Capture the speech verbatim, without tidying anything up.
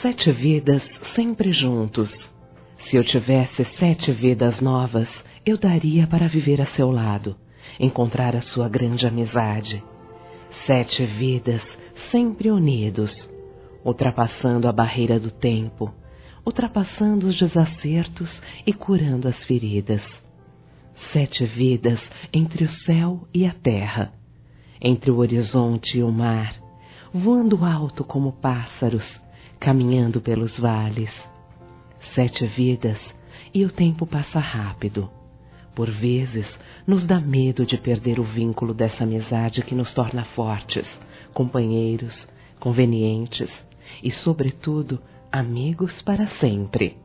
Sete vidas sempre juntos. Se eu tivesse sete vidas novas, eu daria para viver a seu lado, encontrar a sua grande amizade. Sete vidas sempre unidos, ultrapassando a barreira do tempo, ultrapassando os desacertos e curando as feridas. Sete vidas entre o céu e a terra, entre o horizonte e o mar, voando alto como pássaros, caminhando pelos vales. Sete vidas e o tempo passa rápido. Por vezes, nos dá medo de perder o vínculo dessa amizade que nos torna fortes, companheiros, convenientes e, sobretudo, amigos para sempre.